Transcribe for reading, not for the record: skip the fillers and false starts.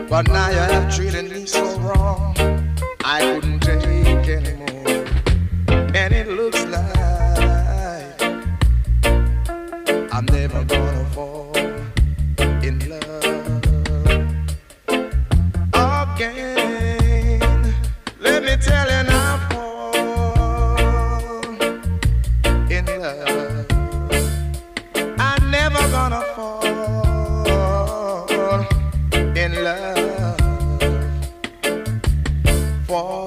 But now you have treated me so wrong, I couldn't take anymore. And it looks like I'm never gonna fall in love again. Let me tell you now, fall in love. I'm never gonna fall in love. Fall